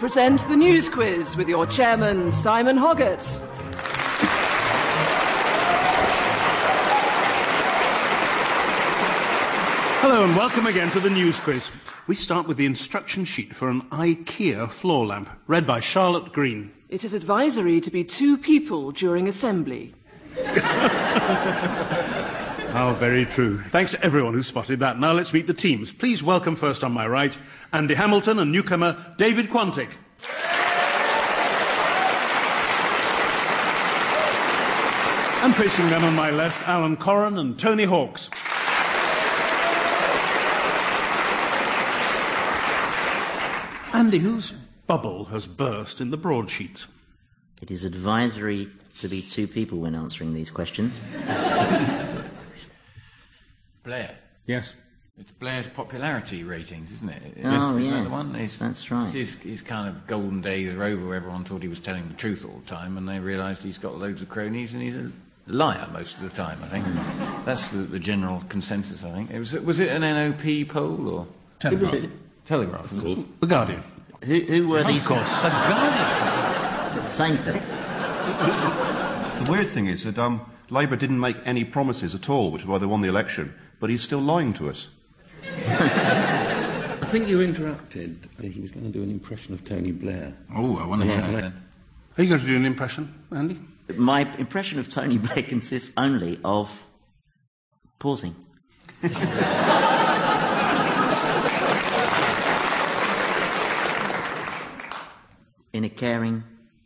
present the News Quiz with your chairman, Simon Hoggart. Hello and welcome again to the News Quiz. We start with the instruction sheet for an IKEA floor lamp, read by Charlotte Green. It is advisory to be 2 people during assembly. Oh, very true. Thanks to everyone who spotted that. Now let's meet the teams. Please welcome first on my right, Andy Hamilton and newcomer David Quantick. And facing them on my left, Alan Corran and Tony Hawkes. Andy, whose bubble has burst in the broadsheet? It is advisory to be 2 people when answering these questions. Blair. Yes. It's Blair's popularity ratings, isn't it? Oh, isn't yes. that the one? That's right. His kind of golden days are over. Everyone thought he was telling the truth all the time, and they realised he's got loads of cronies and he's a liar most of the time, I think. That's the general consensus, I think. Was it an NOP poll or? Telegraph. Telegraph, of course. The Guardian. Who were these? Of course. The Guardian. Same thing. The weird thing is that Labour didn't make any promises at all, which is why they won the election, but he's still lying to us. I think you interrupted. He was going to do an impression of Tony Blair. Oh, I wonder what that. Are you going to do an impression, Andy? My impression of Tony Blair consists only of pausing. In a caring...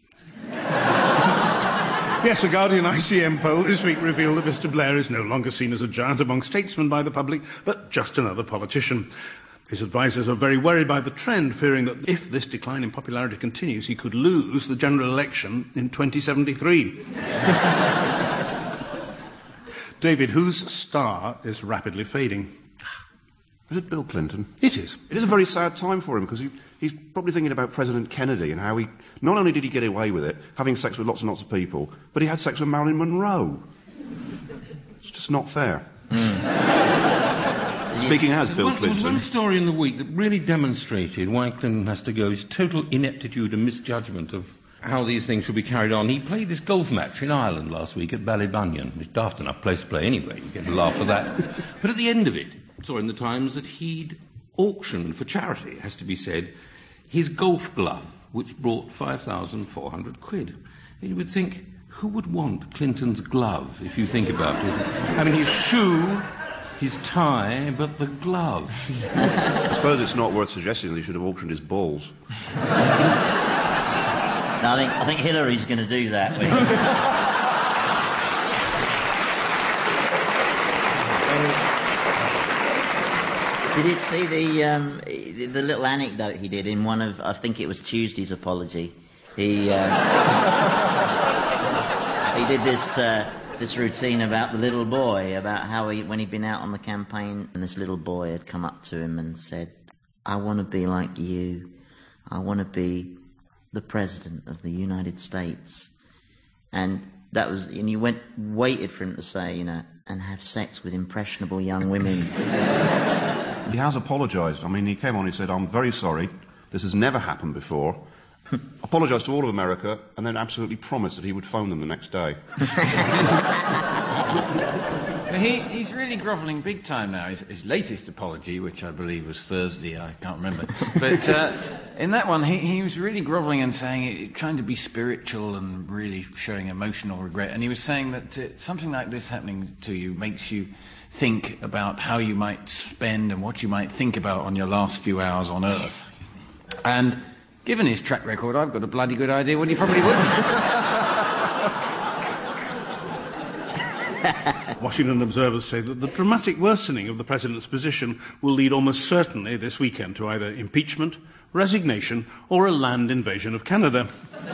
Yes, a Guardian ICM poll this week revealed that Mr. Blair is no longer seen as a giant among statesmen by the public, but just another politician. His advisers are very worried by the trend, fearing that if this decline in popularity continues, he could lose the general election in 2073. David, whose star is rapidly fading? Is it Bill Clinton? It is. It is a very sad time for him because he's probably thinking about President Kennedy and how not only did he get away with it, having sex with lots and lots of people, but he had sex with Marilyn Monroe. It's just not fair. Speaking as Bill Clinton. There was one story in the week that really demonstrated why Clinton has to go, his total ineptitude and misjudgment of how these things should be carried on. He played this golf match in Ireland last week at Ballybunion, which is a daft enough place to play anyway, you get a laugh for that. But at the end of it, saw in the Times that he'd auctioned for charity, has to be said, his golf glove, which brought 5,400 quid. And you would think, who would want Clinton's glove, if you think about it? I mean, his shoe, his tie, but the glove. I suppose it's not worth suggesting that he should have auctioned his balls. No, I think Hillary's going to do that. Did you see the little anecdote he did in one of, I think it was Tuesday's apology? He did this routine about the little boy, about how when he'd been out on the campaign and this little boy had come up to him and said, "I want to be like you. I want to be the President of the United States." And you waited for him to say, and have sex with impressionable young women. He has apologised. I mean, he came on and he said, "I'm very sorry. This has never happened before." Apologised to all of America and then absolutely promised that he would phone them the next day. He's really grovelling big time now. His latest apology, which I believe was Thursday, I can't remember. But in that one, he was really grovelling and saying, trying to be spiritual and really showing emotional regret. And he was saying that something like this happening to you makes you think about how you might spend and what you might think about on your last few hours on Earth. And given his track record, I've got a bloody good idea what he probably wouldn't. Washington observers say that the dramatic worsening of the president's position will lead almost certainly this weekend to either impeachment, resignation, or a land invasion of Canada.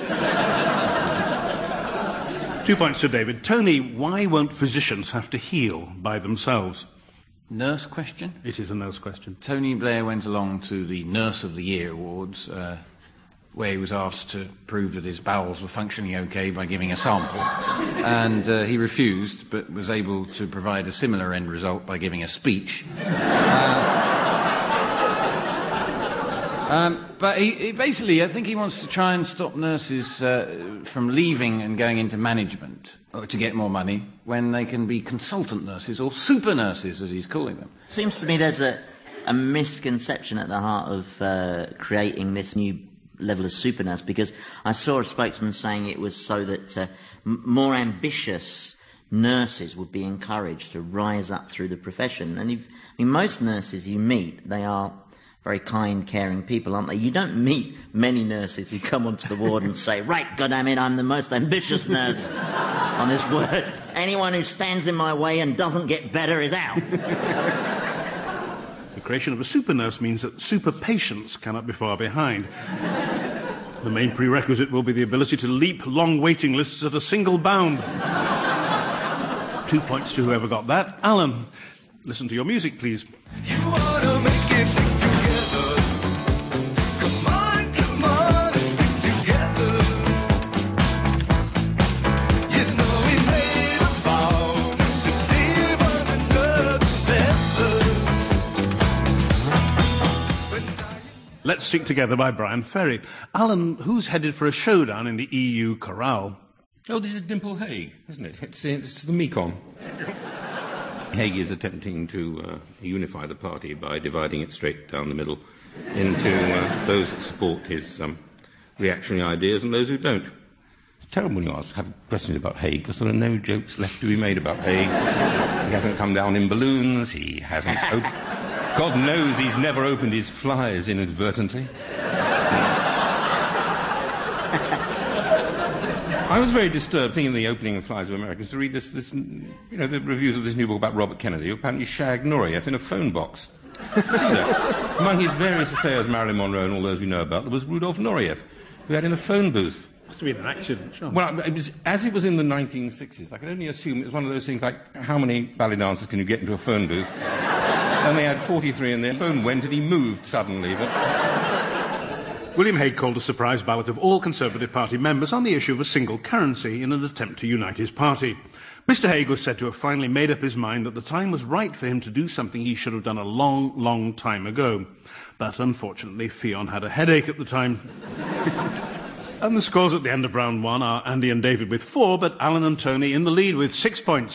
2 points to David. Tony, why won't physicians have to heal by themselves? Nurse question? It is a nurse question. Tony Blair went along to the Nurse of the Year Awards, where he was asked to prove that his bowels were functioning okay by giving a sample. And he refused, but was able to provide a similar end result by giving a speech. But he basically, I think he wants to try and stop nurses from leaving and going into management to get more money when they can be consultant nurses or super nurses, as he's calling them. Seems to me there's a misconception at the heart of creating this new level of super nurse, because I saw a spokesman saying it was so that more ambitious nurses would be encouraged to rise up through the profession. And most nurses you meet, they are very kind, caring people, aren't they? You don't meet many nurses who come onto the ward and say, right, goddammit, I'm the most ambitious nurse on this ward. Anyone who stands in my way and doesn't get better is out. The creation of a super nurse means that super patients cannot be far behind. The main prerequisite will be the ability to leap long waiting lists at a single bound. 2 points to whoever got that. Alan, listen to your music, please. You wanna make it stick together. Come on, and stick together. You know we made a vow to live on another feather. Let's Stick Together by Brian Ferry. Alan, who's headed for a showdown in the EU corral? Oh, this is Dimple Hague, isn't it? It's the Mekong. Hague is attempting to unify the party by dividing it straight down the middle into those that support his reactionary ideas and those who don't. It's terrible when you have questions about Hague, because there are no jokes left to be made about Hague. He hasn't come down in balloons, he hasn't... God knows he's never opened his flies inadvertently. I was very disturbed, thinking of the opening of Flies of Americans, to read this, the reviews of this new book about Robert Kennedy, who apparently shagged Nureyev in a phone box. Among his various affairs, Marilyn Monroe and all those we know about, there was Rudolf Nureyev, who had in a phone booth. Must have been an accident, sure. Well, as it was in the 1960s, I can only assume it was one of those things like, how many ballet dancers can you get into a phone booth? And they had 43 and their phone went and he moved suddenly. William Hague called a surprise ballot of all Conservative Party members on the issue of a single currency in an attempt to unite his party. Mr. Hague was said to have finally made up his mind that the time was right for him to do something he should have done a long, long time ago. But unfortunately, Fionn had a headache at the time. And the scores at the end of round one are Andy and David with 4, but Alan and Tony in the lead with 6 points.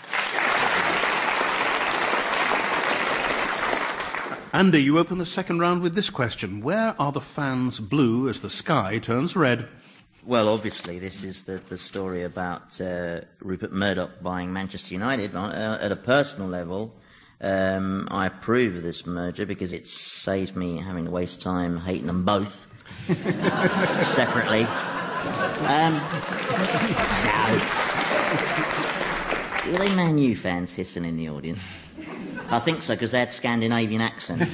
Andy, you open the second round with this question. Where are the fans blue as the sky turns red? Well, obviously, this is the story about Rupert Murdoch buying Manchester United. At a personal level, I approve of this merger because it saves me having to waste time hating them both separately. No. Were they Man U fans hissing in the audience? I think so, because they had Scandinavian accents.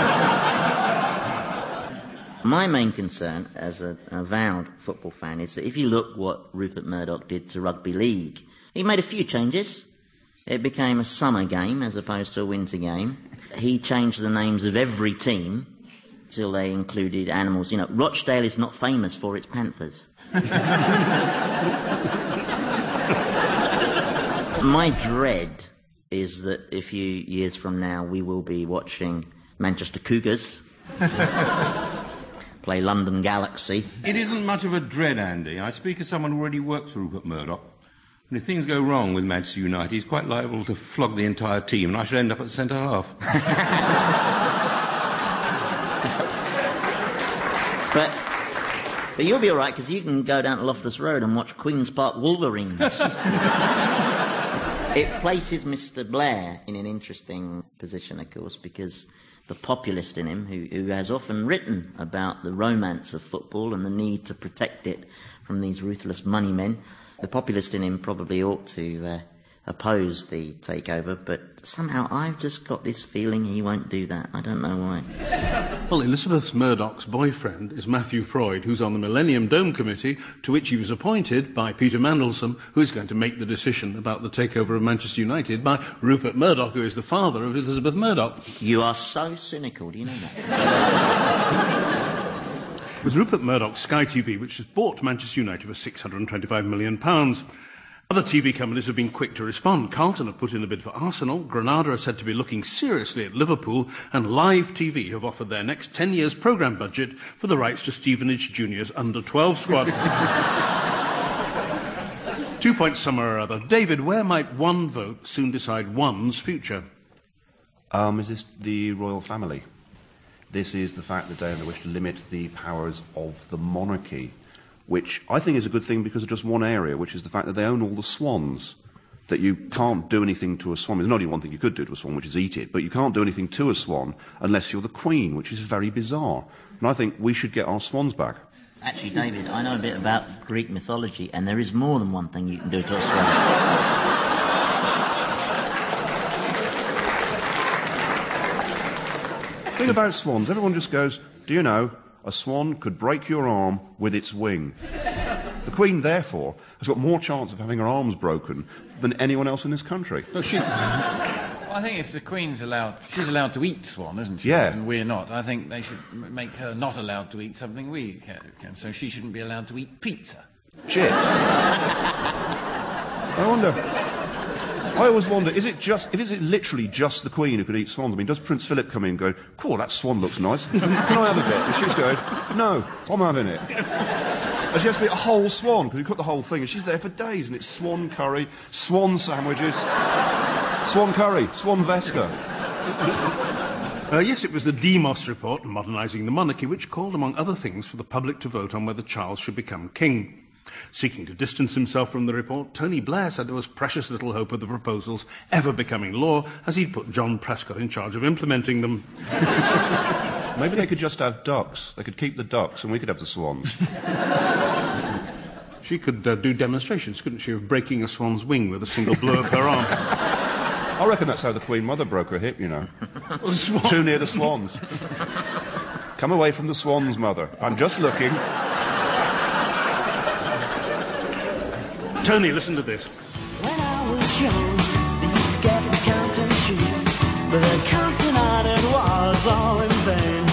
My main concern as an avowed football fan is that if you look what Rupert Murdoch did to rugby league, he made a few changes. It became a summer game as opposed to a winter game. He changed the names of every team till they included animals. You know, Rochdale is not famous for its panthers. My dread is that a few years from now we will be watching Manchester Cougars play London Galaxy. It isn't much of a dread, Andy. I speak as someone who already works for Rupert Murdoch. And if things go wrong with Manchester United, he's quite liable to flog the entire team, and I should end up at centre half. But you'll be all right, because you can go down to Loftus Road and watch Queen's Park Wolverines. It places Mr. Blair in an interesting position, of course, because the populist in him, who has often written about the romance of football and the need to protect it from these ruthless money men, the populist in him probably ought to oppose the takeover, but somehow I've just got this feeling he won't do that. I don't know why. Well, Elizabeth Murdoch's boyfriend is Matthew Freud, who's on the Millennium Dome Committee, to which he was appointed by Peter Mandelson, who is going to make the decision about the takeover of Manchester United by Rupert Murdoch, who is the father of Elizabeth Murdoch. You are so cynical, do you know that? It was Rupert Murdoch's Sky TV which has bought Manchester United for £625 million. Other TV companies have been quick to respond. Carlton have put in a bid for Arsenal, Granada are said to be looking seriously at Liverpool, and Live TV have offered their next 10 years' programme budget for the rights to Stevenage Junior's under-12 squad. 2 points somewhere or other. David, where might one vote soon decide one's future? Is this the royal family? This is the fact that they wish to limit the powers of the monarchy, which I think is a good thing because of just one area, which is the fact that they own all the swans. That you can't do anything to a swan. There's only one thing you could do to a swan, which is eat it, but you can't do anything to a swan unless you're the queen, which is very bizarre. And I think we should get our swans back. Actually, David, I know a bit about Greek mythology, and there is more than one thing you can do to a swan. The thing about swans, everyone just goes, do you know, a swan could break your arm with its wing. The Queen, therefore, has got more chance of having her arms broken than anyone else in this country. Well, I think if the Queen's allowed, she's allowed to eat swan, isn't she? Yeah. And we're not. I think they should make her not allowed to eat something we can. So she shouldn't be allowed to eat pizza. Shit. I always wonder, is it literally just the Queen who could eat swans? I mean, does Prince Philip come in and go, cool, that swan looks nice. Can I have a bit? And she's going, no, I'm having it. And she has to eat a whole swan, because you cook the whole thing, and she's there for days, and it's swan curry, swan sandwiches, swan curry, swan Vesca. Yes, it was the Demos report, Modernising the Monarchy, which called, among other things, for the public to vote on whether Charles should become king. Seeking to distance himself from the report, Tony Blair said there was precious little hope of the proposals ever becoming law, as he'd put John Prescott in charge of implementing them. Maybe they could just have ducks. They could keep the ducks, and we could have the swans. She could do demonstrations, couldn't she, of breaking a swan's wing with a single blow of her arm. I reckon that's how the Queen Mother broke her hip, you know. Too near the swans. Come away from the swans, Mother. I'm just looking. Tony, listen to this. When I was young, they used to get the counting sheet, but the counting on it was all in vain.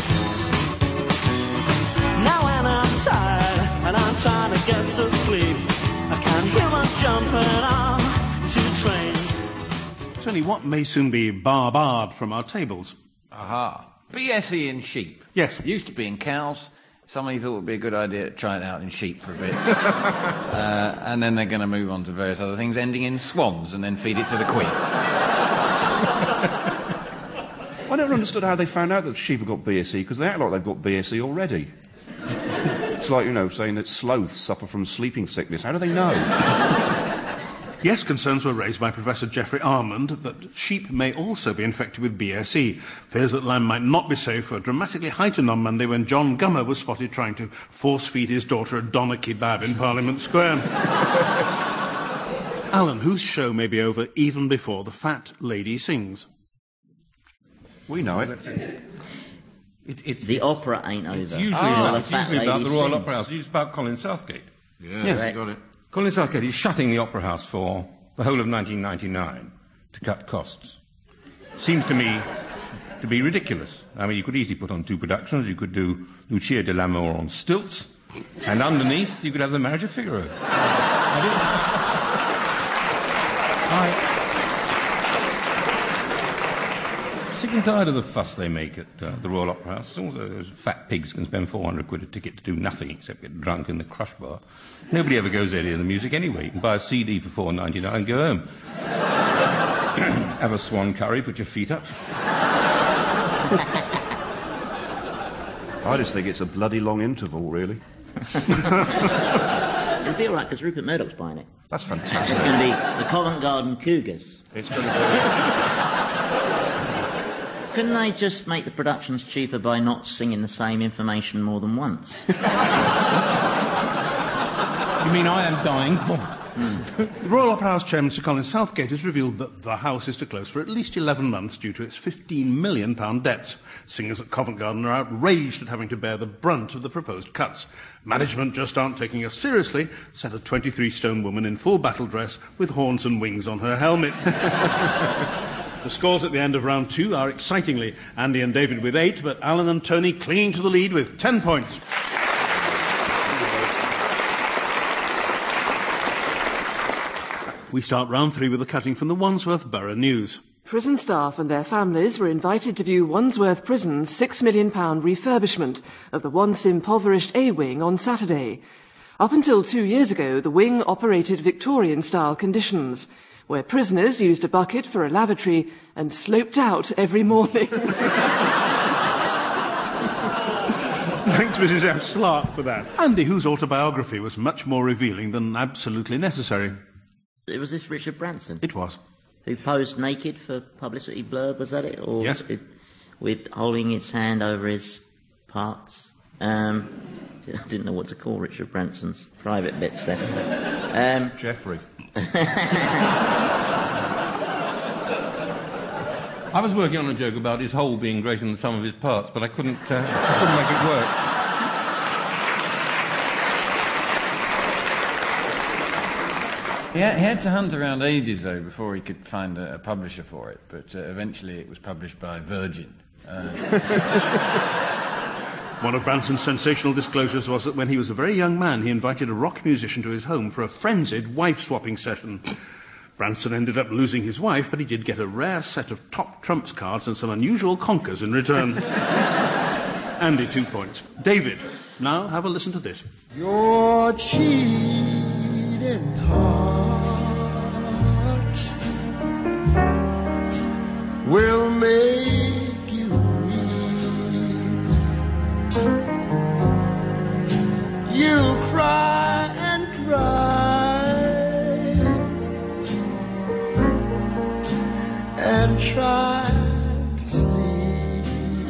Now when I'm tired and I'm trying to get to sleep, I can hear one jumping on to trains. Tony, what may soon be barred from our tables? Aha. BSE in sheep. Yes. Used to be in cows. Somebody thought it would be a good idea to try it out in sheep for a bit. And then they're going to move on to various other things, ending in swans, and then feed it to the Queen. I never understood how they found out that sheep have got BSE, because they act like they've got BSE already. It's like, you know, saying that sloths suffer from sleeping sickness. How do they know? Yes, concerns were raised by Professor Geoffrey Armand that sheep may also be infected with BSE. Fears that lamb might not be safe were dramatically heightened on Monday when John Gummer was spotted trying to force-feed his daughter a doner kebab in Parliament Square. Alan, whose show may be over even before the fat lady sings? We know it. It's The opera ain't over. It's usually, Till the it's fat usually about lady the Royal sings. Opera House. It's usually about Colin Southgate. Yes. You got it. Colin Southgate is shutting the Opera House for the whole of 1999 to cut costs. Seems to me to be ridiculous. I mean, you could easily put on two productions. You could do Lucia de l'Amour on stilts, and underneath you could have The Marriage of Figaro. Sick and tired of the fuss they make at the Royal Opera House. Also, those fat pigs can spend 400 quid a ticket to do nothing except get drunk in the crush bar. Nobody ever goes there to hear the music anyway. You can buy a CD for $4.99 and go home. Have a swan curry, put your feet up. I just think it's a bloody long interval, really. It'll be all right, because Rupert Murdoch's buying it. That's It's fantastic. going to be the Covent Garden Cougars. It's going to be... Couldn't they just make the productions cheaper by not singing the same information more than once? You mean I am dying for? The Royal Opera House Chairman Sir Colin Southgate has revealed that the house is to close for at least 11 months due to its £15 million debts. Singers at Covent Garden are outraged at having to bear the brunt of the proposed cuts. Management just aren't taking us seriously, said a 23-stone woman in full battle dress with horns and wings on her helmet. The scores at the end of round 2 are excitingly Andy and David with 8, but Alan and Tony clinging to the lead with 10 points. We start round 3 with a cutting from the Wandsworth Borough News. Prison staff and their families were invited to view Wandsworth Prison's £6 million refurbishment of the once impoverished A Wing on Saturday. Up until 2 years ago, the wing operated Victorian-style conditions, where prisoners used a bucket for a lavatory and sloped out every morning. Thanks, Mrs. F. Slark, for that. Andy, whose autobiography was much more revealing than absolutely necessary. It was this Richard Branson It was. who posed naked for publicity blurb, was that it? Or Yes. with holding its hand over his parts. I didn't know what to call Richard Branson's private bits then. Jeffrey. I was working on a joke about his whole being greater than the sum of his parts, but I couldn't make it work. He had to hunt around ages, though, before he could find a publisher for it, but eventually it was published by Virgin. One of Branson's sensational disclosures was that when he was a very young man, he invited a rock musician to his home for a frenzied wife-swapping session. Branson ended up losing his wife, but he did get a rare set of top trumps cards and some unusual conkers in return. Andy, 2 points. David, now have a listen to this. Your cheating heart will make you weep. You cry and cry and try to sleep.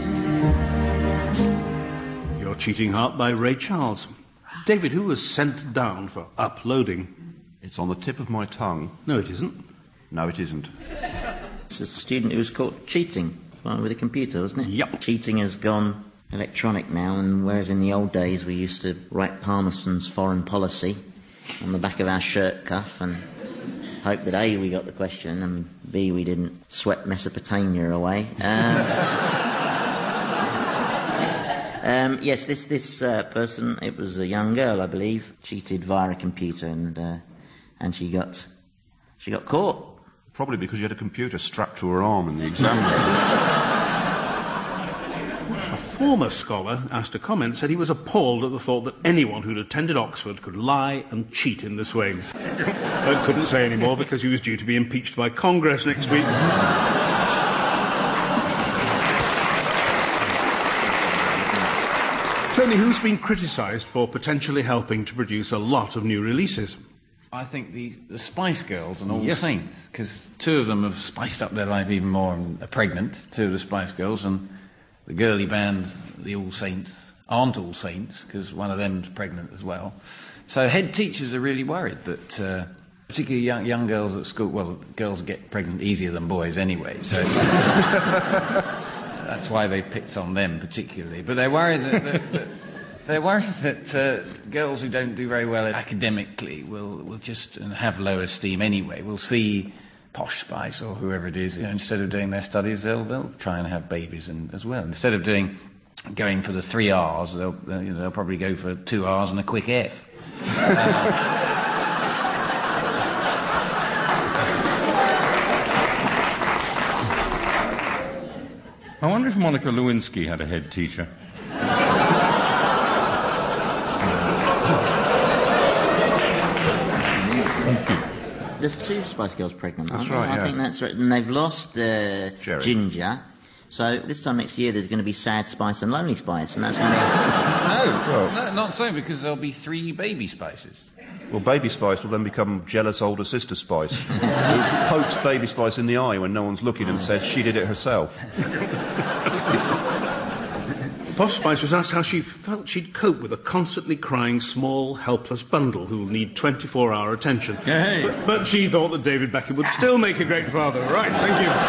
Your Cheating Heart by Ray Charles. David, who was sent down for uploading? It's on the tip of my tongue. No, it isn't. No, it isn't. It's a student who was caught cheating with a computer, wasn't it? Yep. Cheating has gone electronic now, and whereas in the old days we used to write Palmerston's foreign policy on the back of our shirt cuff and hope that A, we got the question, and B, we didn't sweat Mesopotamia away. Yes, this person, it was a young girl, I believe, cheated via a computer, and she got caught. Probably because you had a computer strapped to her arm in the exam room. A former scholar asked to comment said he was appalled at the thought that anyone who'd attended Oxford could lie and cheat in this way. But couldn't say any more because he was due to be impeached by Congress next week. Tony, who's been criticised for potentially helping to produce a lot of new releases? I think the Spice Girls and All Yes. Saints, because 2 of them have spiced up their life even more and are pregnant, 2 of the Spice Girls, and the girly band, the All Saints, aren't All Saints, because one of them's pregnant as well. So head teachers are really worried that, particularly young girls at school, well, girls get pregnant easier than boys anyway, so that's why they picked on them particularly. But they're worried that girls who don't do very well academically will just have low esteem anyway. We'll see Posh Spice or whoever it is, instead of doing their studies, they'll try and have babies as well. Instead of going for the 3 R's, they'll probably go for 2 R's and a quick F. I wonder if Monica Lewinsky had a head teacher. There's 2 Spice Girls pregnant, aren't That's there? right, I yeah. think that's right. And they've lost Jerry. Ginger. So this time next year there's going to be Sad Spice and Lonely Spice, and that's going to No, not so, because there'll be 3 Baby Spices. Well, Baby Spice will then become jealous older sister Spice, who pokes Baby Spice in the eye when no one's looking and says she did it herself. Posh Spice was asked how she felt she'd cope with a constantly crying, small, helpless bundle who'll need 24-hour attention. Hey. But she thought that David Beckham would still make a great father. Right, thank you.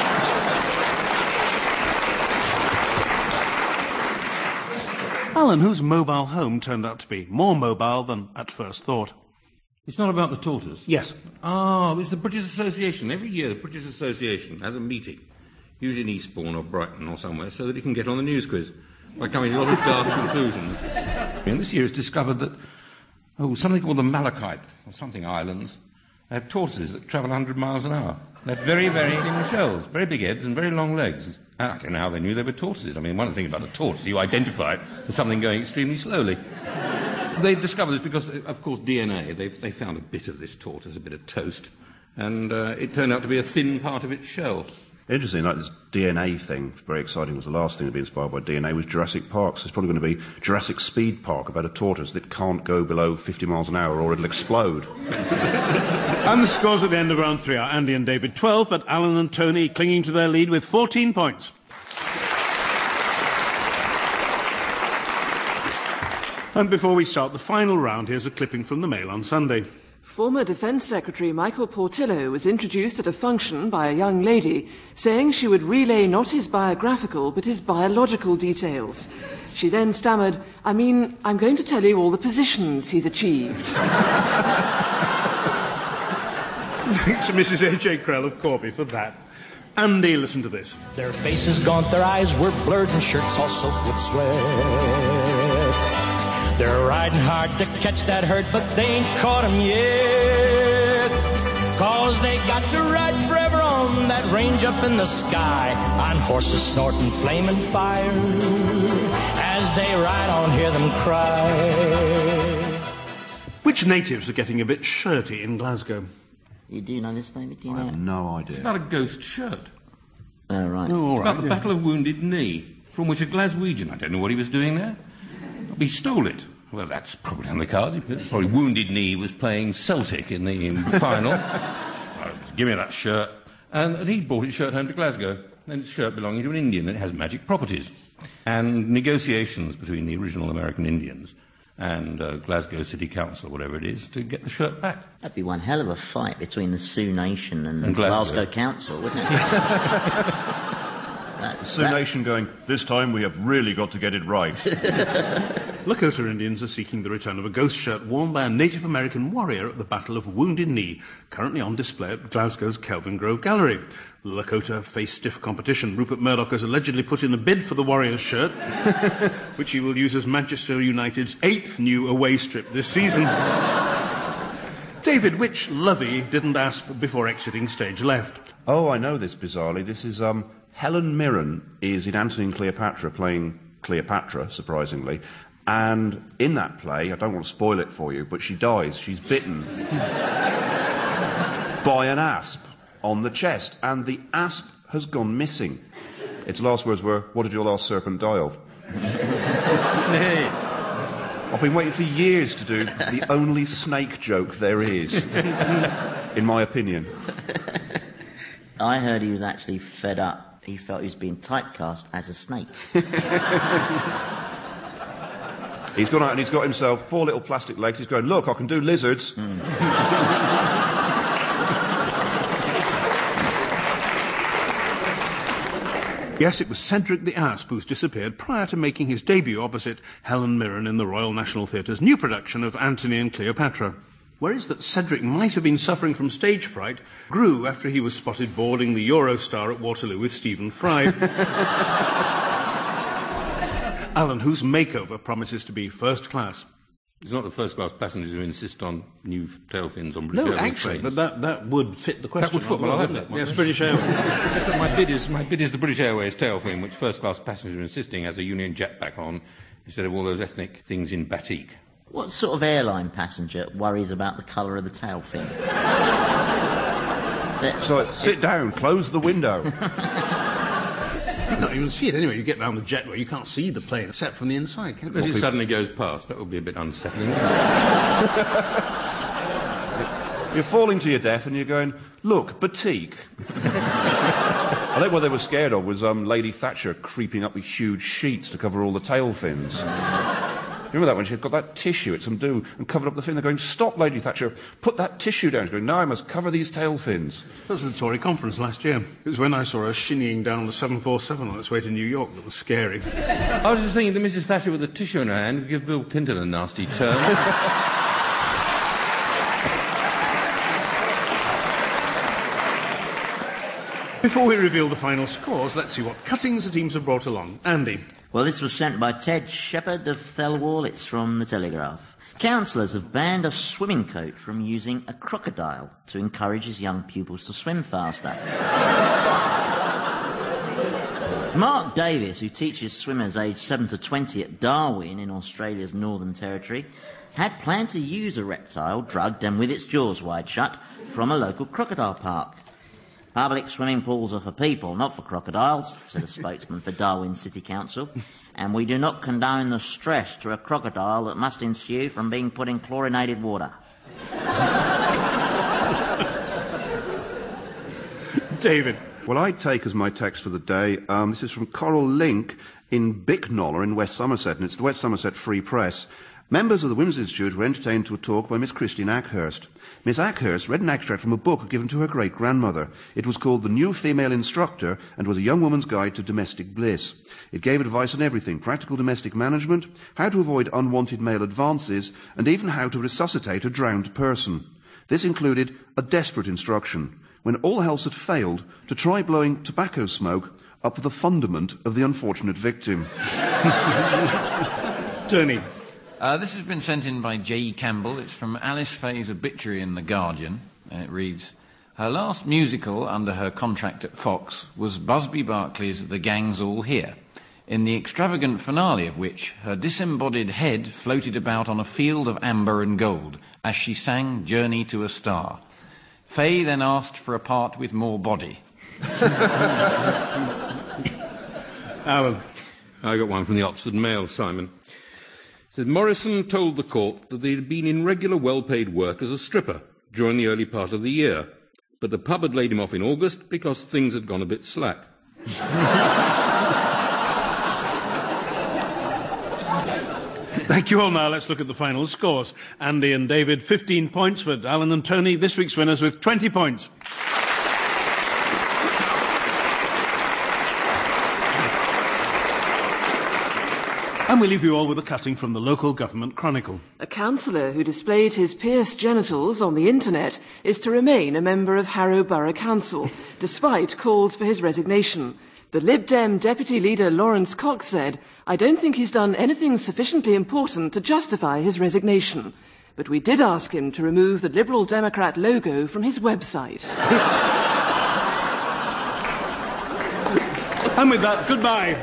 Alan, whose mobile home turned out to be more mobile than at first thought. It's not about the tortoise? Yes. Oh, it's the British Association. Every year the British Association has a meeting, usually in Eastbourne or Brighton or somewhere, so that it can get on the news quiz by coming to a lot of dark conclusions. And this year it's discovered that, something called the Malachite, or something islands, They have tortoises that travel 100 miles an hour. They have very, very thin shells, very big heads and very long legs. I don't know how they knew they were tortoises. I mean, one of the things about a tortoise, you identify it as something going extremely slowly. They discovered this because, of course, DNA. They found a bit of this tortoise, a bit of toast, and it turned out to be a thin part of its shell. Interesting, like this DNA thing, very exciting, was the last thing to be inspired by DNA, was Jurassic Park. So it's probably going to be Jurassic Speed Park about a tortoise that can't go below 50 miles an hour or it'll explode. And the scores at the end of round 3 are Andy and David 12, but Alan and Tony clinging to their lead with 14 points. And before we start the final round, here's a clipping from the Mail on Sunday. Former Defence Secretary Michael Portillo was introduced at a function by a young lady, saying she would relay not his biographical but his biological details. She then stammered, I'm going to tell you all the positions he's achieved. Thanks to Mrs. A.J. Krell of Corby for that. Andy, listen to this. Their faces gaunt, their eyes were blurred, and shirts all soaked with sweat. They're riding hard to catch that herd, but they ain't caught 'em yet. 'Cause they got to ride forever on that range up in the sky, on horses snorting flaming fire. As they ride on, hear them cry. Which natives are getting a bit shirty in Glasgow? You do know this, David? Do you I know have it? no idea. It's about a ghost shirt. Oh, right. Oh, all It's about right, the yeah. Battle of Wounded Knee, from which a Glaswegian, I don't know what he was doing there, he stole it. Well, that's probably on the cards. Probably Wounded Knee was playing Celtic in the final. Give me that shirt. And he brought his shirt home to Glasgow. And it's a shirt belonging to an Indian, and it has magic properties. And negotiations between the original American Indians and Glasgow City Council, whatever it is, to get the shirt back. That'd be one hell of a fight between the Sioux Nation and Glasgow. Glasgow Council, wouldn't it? Sioux Nation going, this time we have really got to get it right. Lakota Indians are seeking the return of a ghost shirt worn by a Native American warrior at the Battle of Wounded Knee, currently on display at Glasgow's Kelvin Grove Gallery. The Lakota face stiff competition. Rupert Murdoch has allegedly put in a bid for the warrior's shirt, which he will use as Manchester United's 8th new away strip this season. David, which lovey didn't ask before exiting stage left? Oh, I know this bizarrely. This is Helen Mirren is in Antony and Cleopatra playing Cleopatra, surprisingly. And in that play, I don't want to spoil it for you, but she dies. She's bitten by an asp on the chest, and the asp has gone missing. Its last words were, "What did your last serpent die of?" I've been waiting for years to do the only snake joke there is, in my opinion. I heard he was actually fed up. He felt he was being typecast as a snake. He's gone out and he's got himself 4 little plastic legs. He's going, look, I can do lizards. Yes, it was Cedric the Asp who's disappeared prior to making his debut opposite Helen Mirren in the Royal National Theatre's new production of Antony and Cleopatra. Worries that Cedric might have been suffering from stage fright grew after he was spotted boarding the Eurostar at Waterloo with Stephen Fry. Alan, whose makeover promises to be first class? It's not the first-class passengers who insist on new tail fins on British No, Airways actually, trains. but that would fit the question. That would fit, well, I'll have that one. Yes, British Airways. Just that my bid is the British Airways tail fin, which first-class passengers are insisting has a Union Jack back on instead of all those ethnic things in batik. What sort of airline passenger worries about the colour of the tail fin? So sit down, close the window. You can't even see it anyway. You get down the jetway, you can't see the plane except from the inside, can't As you? it suddenly goes past, that would be a bit unsettling. You're falling to your death and you're going, look, batik. I think what they were scared of was Lady Thatcher creeping up with huge sheets to cover all the tail fins. Remember that when she got that tissue at some do and covered up the fin? They're going, stop, Lady Thatcher, put that tissue down. She's going, no, I must cover these tail fins. That was at the Tory conference last year. It was when I saw her shinnying down the 747 on its way to New York. That was scary. I was just thinking that Mrs. Thatcher with a tissue in her hand would give Bill Clinton a nasty turn. Before we reveal the final scores, let's see what cuttings the teams have brought along. Andy. Well, this was sent by Ted Shepherd of Thelwall. It's from the Telegraph. Councillors have banned a swimming coach from using a crocodile to encourage his young pupils to swim faster. Mark Davis, who teaches swimmers aged 7 to 20 at Darwin in Australia's Northern Territory, had planned to use a reptile drugged and with its jaws wide shut from a local crocodile park. Public swimming pools are for people, not for crocodiles, said a spokesman for Darwin City Council, and we do not condone the stress to a crocodile that must ensue from being put in chlorinated water. David. Well, I take as my text for the day, this is from Coral Link in Bicknoller in West Somerset, and it's the West Somerset Free Press. Members of the Women's Institute were entertained to a talk by Miss Christine Ackhurst. Miss Ackhurst read an extract from a book given to her great-grandmother. It was called The New Female Instructor and was a young woman's guide to domestic bliss. It gave advice on everything, practical domestic management, how to avoid unwanted male advances, and even how to resuscitate a drowned person. This included a desperate instruction, when all else had failed, to try blowing tobacco smoke up the fundament of the unfortunate victim. Tony. This has been sent in by J. Campbell. It's from Alice Faye's obituary in The Guardian. It reads, her last musical under her contract at Fox was Busby Berkeley's The Gang's All Here, in the extravagant finale of which her disembodied head floated about on a field of amber and gold as she sang Journey to a Star. Faye then asked for a part with more body. Alan. I got one from the Oxford Mail, Simon. It says, Morrison told the court that he had been in regular well-paid work as a stripper during the early part of the year, but the pub had laid him off in August because things had gone a bit slack. Thank you all. Now let's look at the final scores. Andy and David, 15 points, but Alan and Tony, this week's winners, with 20 points. And we leave you all with a cutting from the local government chronicle. A councillor who displayed his pierced genitals on the internet is to remain a member of Harrow Borough Council, despite calls for his resignation. The Lib Dem deputy leader Lawrence Cox said, I don't think he's done anything sufficiently important to justify his resignation. But we did ask him to remove the Liberal Democrat logo from his website. And with that, goodbye.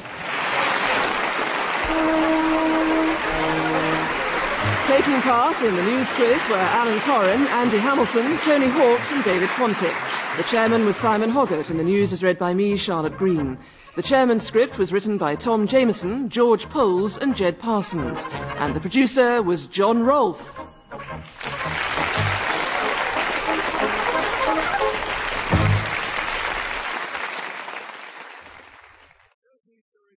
Taking part in the news quiz were Alan Corrin, Andy Hamilton, Tony Hawkes and David Quantick. The chairman was Simon Hoggart, and the news was read by me, Charlotte Green. The chairman's script was written by Tom Jameson, George Poles and Jed Parsons. And the producer was John Rolfe.